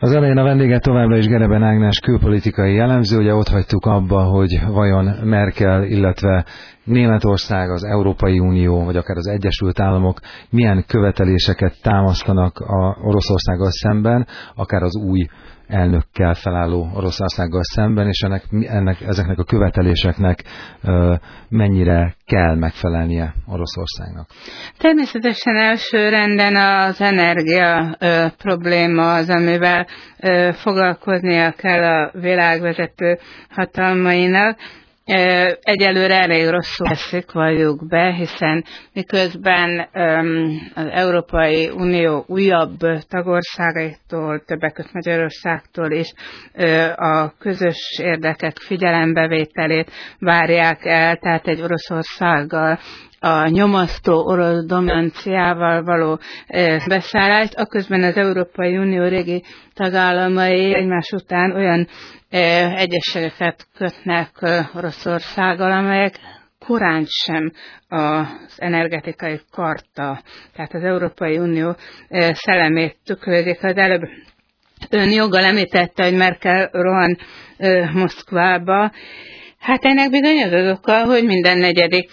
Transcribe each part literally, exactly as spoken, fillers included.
Az elején a vendége továbbra is Gereben Ágnes külpolitikai jellemző, ugye ott hagytuk abba, hogy vajon Merkel, illetve Németország, az Európai Unió, vagy akár az Egyesült Államok milyen követeléseket támasztanak a Oroszországgal szemben, akár az új elnökkel felálló Oroszországgal szemben, és ennek, ennek, ezeknek a követeléseknek uh, mennyire kell megfelelnie Oroszországnak? Természetesen első renden az energia uh, probléma az, amivel uh, foglalkoznia kell a világvezető hatalmainak. Egyelőre elég rosszul eszik, valljuk be, hiszen miközben az Európai Unió újabb tagországaitól, többek között Magyarországtól is a közös érdekek figyelembevételét várják el, tehát egy Oroszországgal, a nyomasztó orosz dominanciával való beszállást, aközben az Európai Unió régi tagállamai egymás után olyan egyességeket kötnek Oroszországgal, amelyek korán sem az energetikai karta, tehát az Európai Unió szellemét tükrözik. Az előbb ön joggal említette, hogy Merkel rohan Moszkvába. Hát ennek bizony az az oka, hogy minden negyedik,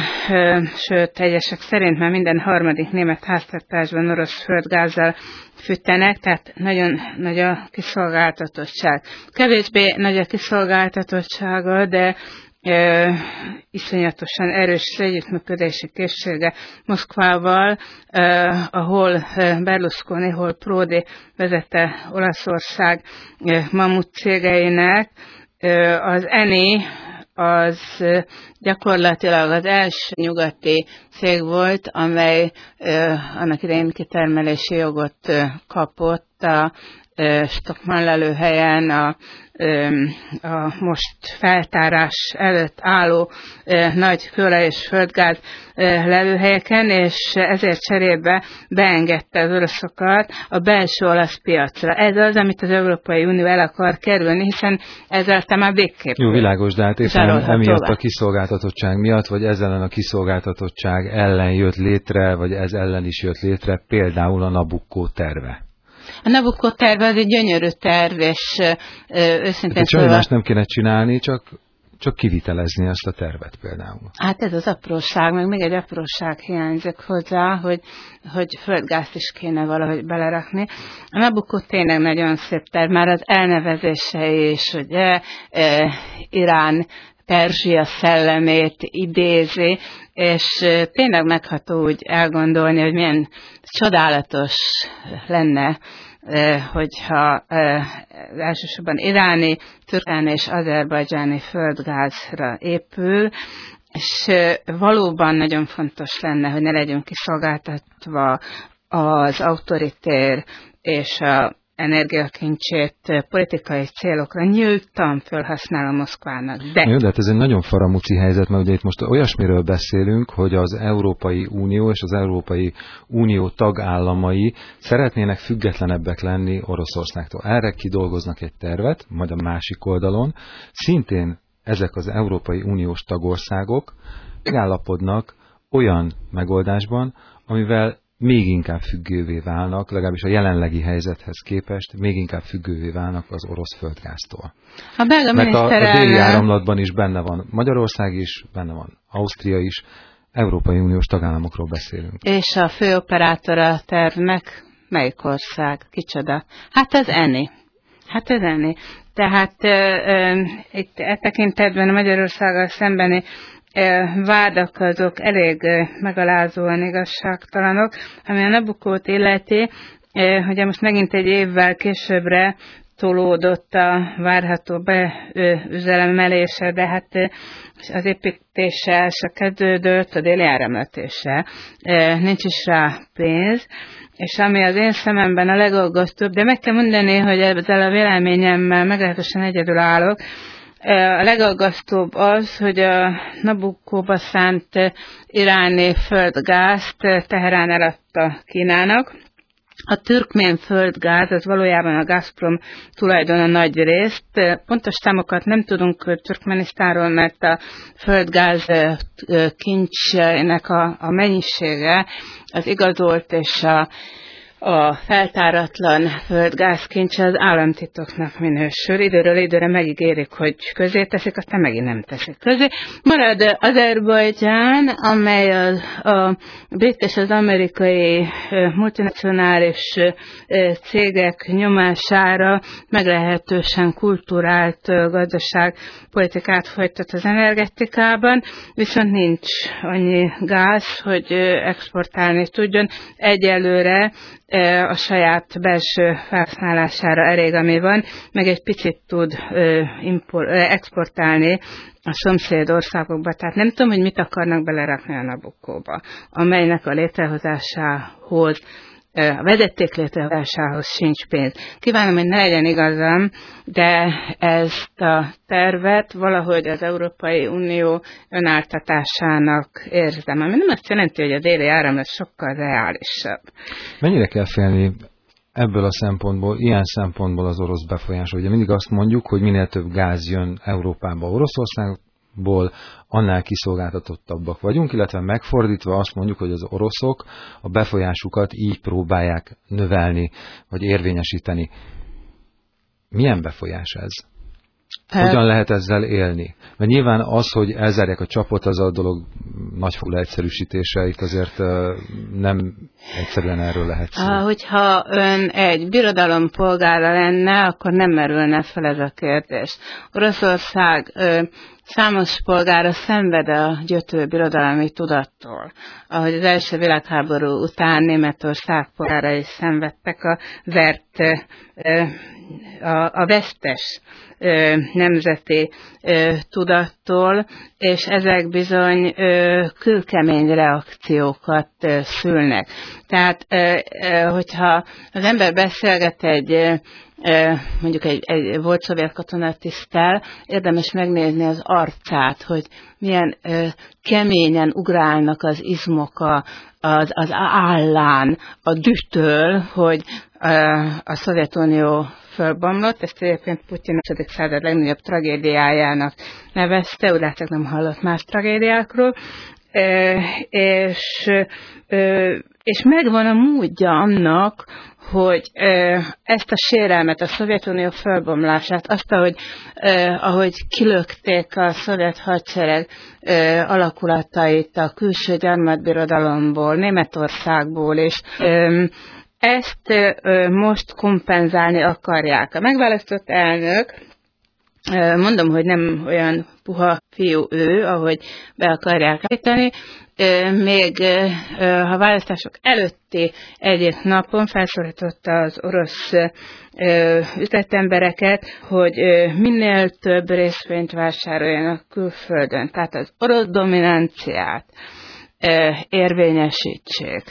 sőt, egyesek szerint már minden harmadik német háztartásban orosz földgázzal fűtenek, tehát nagyon nagy a kiszolgáltatottság. Kevésbé nagy a kiszolgáltatottsága, de e, iszonyatosan erős együttműködési készsége Moszkvával, e, ahol Berlusconi, hol Prodi vezette Olaszország e, mamut cégeinek. Az ENI az gyakorlatilag az első nyugati cég volt, amely annak idején kitermelési jogot kapott a Stockmann lelőhelyen, a, a most feltárás előtt álló nagy kőolaj és földgáz lelőhelyeken, és ezért cserébe beengedte az oroszokat a belső olasz piacra. Ez az, amit az Európai Unió el akar kerülni, hiszen ezzel te már végképp. Jó, világos, de hát éppen emiatt a kiszolgáltatottság miatt, vagy ezzel a kiszolgáltatottság ellen jött létre, vagy ez ellen is jött létre például a Nabucco terve. A Nabucco terve az egy gyönyörű terv, és ö, őszintén szóval... Semmi más nem kéne csinálni, csak, csak kivitelezni ezt a tervet például. Hát ez az apróság, meg még egy apróság hiányzik hozzá, hogy, hogy földgázt is kéne valahogy belerakni. A Nabucco tényleg nagyon szép terv, már az elnevezése is, ugye, e, Irán Perzsia szellemét idézi, és tényleg megható úgy elgondolni, hogy milyen csodálatos lenne, hogyha elsősorban iráni, türkáni és azerbajdzsáni földgázra épül, és valóban nagyon fontos lenne, hogy ne legyünk kiszolgáltatva az autoritér és a energiakincsét politikai célokra nyíltan felhasznál a Moszkvának. De... Jó, de hát ez egy nagyon faramúci helyzet, mert ugye itt most olyasmiről beszélünk, hogy az Európai Unió és az Európai Unió tagállamai szeretnének függetlenebbek lenni Oroszországtól. Erre kidolgoznak egy tervet, majd a másik oldalon szintén ezek az Európai Uniós tagországok megállapodnak olyan megoldásban, amivel még inkább függővé válnak, legalábbis a jelenlegi helyzethez képest, még inkább függővé válnak az orosz földgáztól. A belga Mert a, a miniszterelnök... déli áramlatban is benne van Magyarország is, benne van Ausztria is, Európai Uniós tagállamokról beszélünk. És a főoperátora a tervnek melyik ország? Kicsoda? Hát az ENI. Hát az ENI. Tehát e, e, itt e tekintetben a Magyarországgal szembeni vádak azok elég megalázóan igazságtalanok, ami a Nabuccót illeti, hogy most megint egy évvel későbbre tolódott a várható beüzelemelése, de hát az építése se kezdődött, a déli áramlatése. Nincs is rá pénz, és ami az én szememben a legaggasztóbb, de meg kell mondani, hogy ezzel a véleményemmel meglehetősen egyedül állok. A legaggasztóbb az, hogy a Nabuccóba szánt iráni földgázt Teherán eladta Kínának. A türkmén földgáz, az valójában a Gazprom tulajdona nagy részt. Pontos számokat nem tudunk Türkmenisztánról, mert a földgáz kincsnek a, a mennyisége az igazolt és a a feltáratlan földgázkincs az államtitoknak minősül. Időről időre megígérik, hogy közé teszik, aztán megint nem teszik közé. Marad Azerbajdzsán, amely a, a brit és az amerikai multinacionális cégek nyomására meglehetősen kulturált gazdaságpolitikát folytat az energetikában, viszont nincs annyi gáz, hogy exportálni tudjon. Egyelőre a saját belső felhasználására elég, ami van, meg egy picit tud exportálni a szomszéd országokba. Tehát nem tudom, hogy mit akarnak belerakni a Nabuccóba, amelynek a létrehozásához, a vezeték létrehozásához sincs pénz. Kívánom, hogy ne legyen igazam, de ezt a tervet valahogy az Európai Unió önáltatásának érzem, ami nem azt jelenti, hogy a déli áramlat sokkal reálisabb. Mennyire kell félni ebből a szempontból, ilyen szempontból az orosz befolyásról? Ugye mindig azt mondjuk, hogy minél több gáz jön Európába Oroszországból, annál kiszolgáltatottabbak vagyunk, illetve megfordítva azt mondjuk, hogy az oroszok a befolyásukat így próbálják növelni, vagy érvényesíteni. Milyen befolyás ez? Hogyan lehet ezzel élni? Mert nyilván az, hogy elzárják a csapot, az a dolog nagyfokú leegyszerűsítése, itt azért nem egyszerűen erről lehet szó. Hogyha ön egy birodalom polgára lenne, akkor nem merülne fel ez a kérdés. Oroszország számos polgára szenved a gyötő birodalmi tudattól. Ahogy az első világháború után Németország polgára is szenvedtek a vert, a, a vesztes nemzeti tudattól, és ezek bizony kőkemény reakciókat szülnek. Tehát, hogyha az ember beszélget egy mondjuk egy, egy volt szovjet katonatiszttel, érdemes megnézni az arcát, hogy milyen ö, keményen ugrálnak az izmok a, az, az állán, a dühtől, hogy ö, a Szovjetunió fölbomlott. Ezt egyébként Putyin a huszadik század legnagyobb tragédiájának nevezte, úgy látszik nem hallott más tragédiákról. Ö, és, ö, és megvan a módja annak, hogy eh, ezt a sérelmet, a Szovjetunió fölbomlását, azt, ahogy, eh, ahogy kilökték a szovjet hadsereg eh, alakulatait a külső gyarmatbirodalomból, Németországból, és eh, ezt eh, most kompenzálni akarják. A megválasztott elnök, eh, mondom, hogy nem olyan puha fiú ő, ahogy be akarják állítani, még ha választások előtti egy napon felszólította az orosz üzletembereket, hogy minél több részvényt vásároljanak külföldön. Tehát az orosz dominanciát érvényesítsék.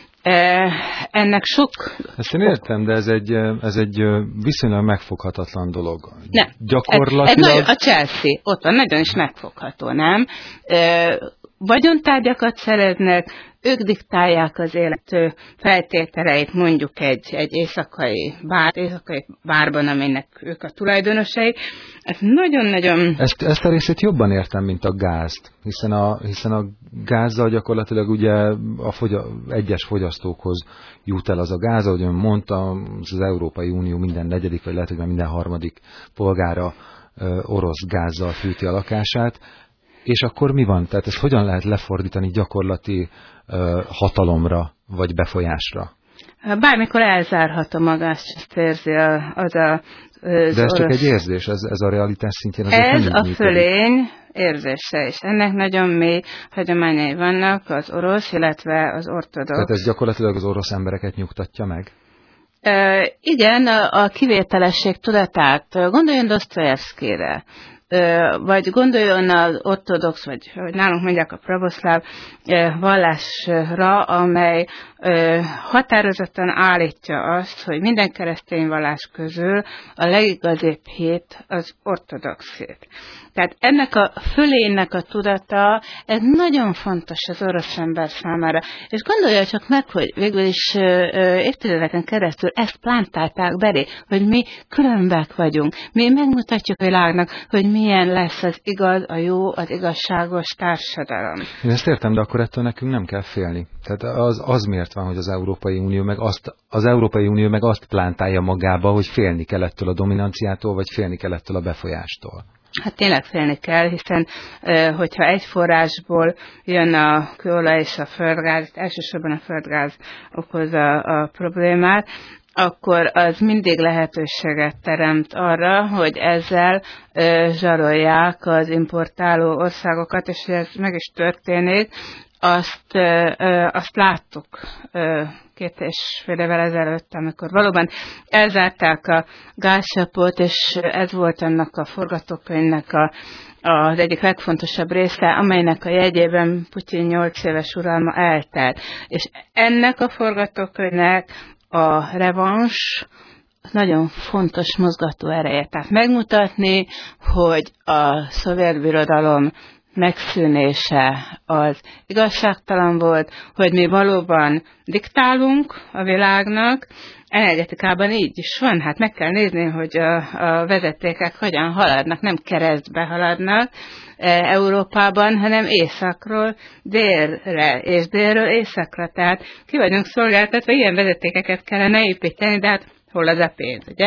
Ennek sok... Ezt én értem, de ez egy, ez egy viszonylag megfoghatatlan dolog. Nem. Gyakorlatilag... Ez, ez nagyon, a Chelsea, ott van, nagyon is megfogható, nem? Vagyontárgyakat szereznek, ők diktálják az élet feltételeit, mondjuk egy, egy éjszakai bár, éjszakai bárban, aminek ők a tulajdonosai. Ez nagyon-nagyon... Ezt, ezt a részét jobban értem, mint a gázt, hiszen a, hiszen a gázzal gyakorlatilag ugye a fogya, egyes fogyasztókhoz jut el az a gáz, ahogy ön mondta, az Európai Unió minden negyedik, vagy lehet, hogy minden harmadik polgára orosz gázzal fűti a lakását. És akkor mi van? Tehát ezt hogyan lehet lefordítani gyakorlati uh, hatalomra, vagy befolyásra? Bármikor elzárhat a magát, ezt érzi a, az a... Az De ez orosz... csak egy érzés, ez, ez a realitás szintjén azért Ez nem a fölény érzése is. Ennek nagyon mély hagyományai vannak az orosz, illetve az ortodox. Tehát ez gyakorlatilag az orosz embereket nyugtatja meg? Uh, igen, a, a kivételesség tudatát. Gondoljon Dosztojevszkijre. Vagy gondoljon az ortodox, vagy hogy nálunk mondják a pravoszláv vallásra, amely határozottan állítja azt, hogy minden keresztény vallás közül a legigazibb hit az ortodox hit. Tehát ennek a fölénynek a tudata, ez nagyon fontos az orosz ember számára. És gondolja csak meg, hogy végül is évtizedeken keresztül ezt plántálták belé, hogy mi különbek vagyunk. Mi megmutatjuk a világnak, hogy milyen lesz az igaz, a jó, az igazságos társadalom. Én ezt értem, de akkor ettől nekünk nem kell félni. Tehát az, az miért van, hogy az Európai Unió meg azt, az Európai Unió meg azt plántálja magába, hogy félni kell ettől a dominanciától, vagy félni kell ettől a befolyástól? Hát tényleg félni kell, hiszen hogyha egy forrásból jön a kőolaj és a földgáz, elsősorban a földgáz okozza a problémát, akkor az mindig lehetőséget teremt arra, hogy ezzel ö, zsarolják az importáló országokat, és hogy ez meg is történik, azt, ö, ö, azt láttuk ö, két és fél évvel ezelőtt, amikor valóban elzárták a gázsapot, és ez volt annak a forgatókönyvnek a, az egyik legfontosabb része, amelynek a jegyében Putyin nyolc éves uralma eltelt. És ennek a forgatókönyvnek a revans nagyon fontos mozgató ereje. Tehát megmutatni, hogy a szovjet birodalom megszűnése az igazságtalan volt, hogy mi valóban diktálunk a világnak, energetikában így is van, hát meg kell nézni, hogy a, a vezetékek hogyan haladnak, nem keresztbe haladnak e, Európában, hanem északról délre, és délről északra. Tehát ki vagyunk szolgáltatva, ilyen vezetékeket kellene építeni, de hát hol az a pénz, ugye?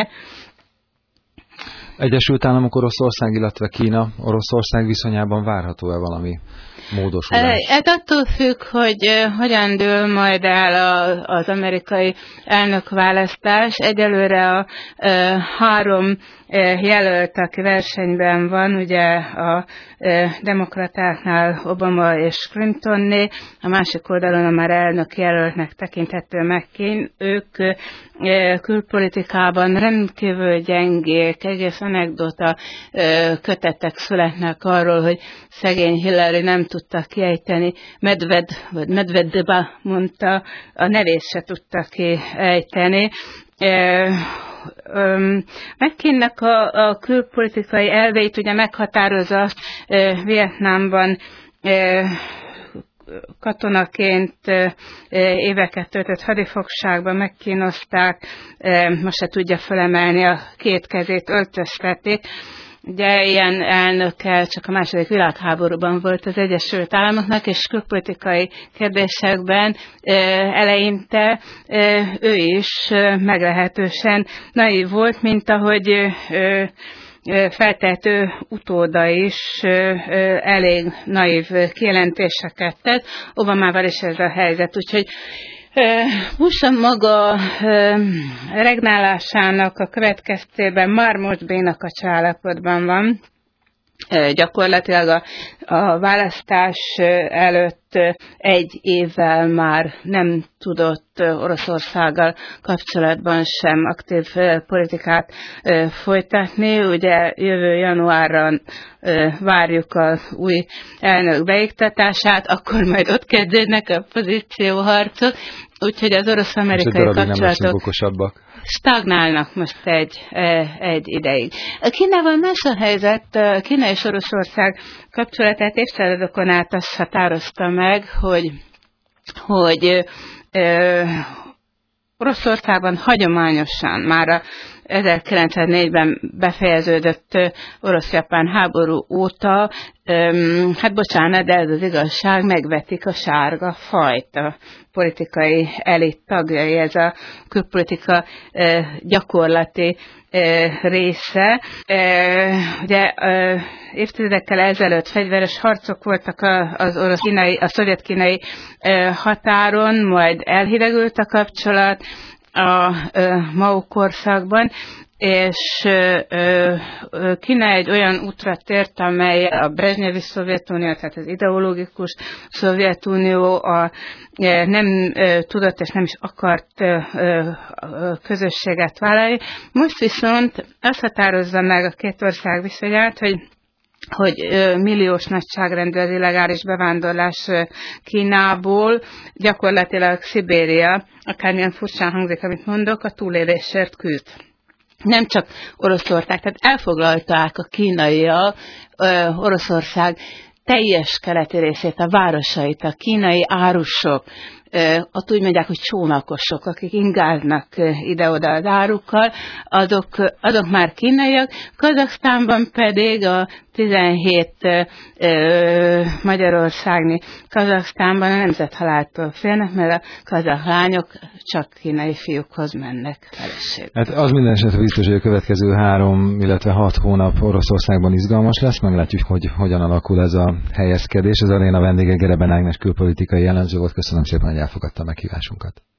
Egyesült Államok, Oroszország, illetve Kína, Oroszország viszonyában várható-e valami módosulás? Ez attól függ, hogy hogyan dől majd el a, az amerikai elnökválasztás. Egyelőre a, a három jelölt, aki versenyben van, ugye a demokratáknál Obama és Clintonné, a másik oldalon a már elnök jelöltnek tekinthető McCain, ők külpolitikában rendkívül gyengék, egész anekdota kötetek születnek arról, hogy szegény Hillary nem tudta kiejteni, Medved, vagy Medvedeva mondta, a nevét se tudta kiejteni. McCainnek a, a külpolitikai elveit ugye meghatározza azt, Vietnámban katonaként éveket töltött hadifogságban megkínozták, most se tudja fölemelni a két kezét, öltöztették. Ugye ilyen elnöke csak a második világháborúban volt az Egyesült Államoknak, és külpolitikai kérdésekben eleinte ő is meglehetősen naív volt, mint ahogy feltehető utóda is elég naív kijelentéseket tett. Obamával is ez a helyzet, úgyhogy Bush maga regnálásának a következtében már most bénakacs állapotban van. Gyakorlatilag a, a választás előtt egy évvel már nem tudott Oroszországgal kapcsolatban sem aktív politikát folytatni. Ugye jövő januárra várjuk az új elnök beiktatását, akkor majd ott kezdődnek a pozícióharcok, úgyhogy az orosz-amerikai kapcsolatok stagnálnak most egy, egy ideig. Kínával más a helyzet, Kína és Oroszország kapcsolatát évszázadokon át azt határozta meg, hogy, hogy ö, Oroszországban hagyományosan már a ezerkilencszáznégyben befejeződött orosz-japán háború óta, öm, hát bocsánat, de ez az igazság, megvetik a sárga fajt, a politikai elit tagjai, ez a külpolitika e, gyakorlati e, része. E, ugye e, évtizedekkel ezelőtt fegyveres harcok voltak az orosz-kínai, a szovjet-kínai e, határon, majd elhidegült a kapcsolat a Mao korszakban, és Kína egy olyan útra tért, amely a Brezsnyevi Szovjetunió, tehát az ideológikus Szovjetunió a, nem tudott és nem is akart közösséget vállalni. Most viszont azt határozza meg a két ország viszonyát, hogy hogy milliós nagyságrendű az illegális bevándorlás Kínából, gyakorlatilag Szibéria, akármilyen furcsán hangzik, amit mondok, a túlélésért küzd. Nem csak Oroszország, tehát elfoglalták a kínaiak Oroszország teljes keleti részét, a városait, a kínai árusok ott úgy mondják, hogy csónakosok, akik ingáznak ide-oda az árukkal, azok, azok már kínaiak, Kazaksztánban pedig a tizenhét ö, magyarországi Kazaksztánban a nemzethaláltól félnek, mert a kazakh lányok csak kínai fiúkhoz mennek feleségül. Hát az minden esetre biztos, hogy a következő három, illetve hat hónap Oroszországban izgalmas lesz, meglátjuk, hogy hogyan alakul ez a helyezkedés. Az aréna vendége Gereben Ágnes külpolitikai jellemző volt. Köszönöm szépen, hogy elfogadta a meghívásunkat.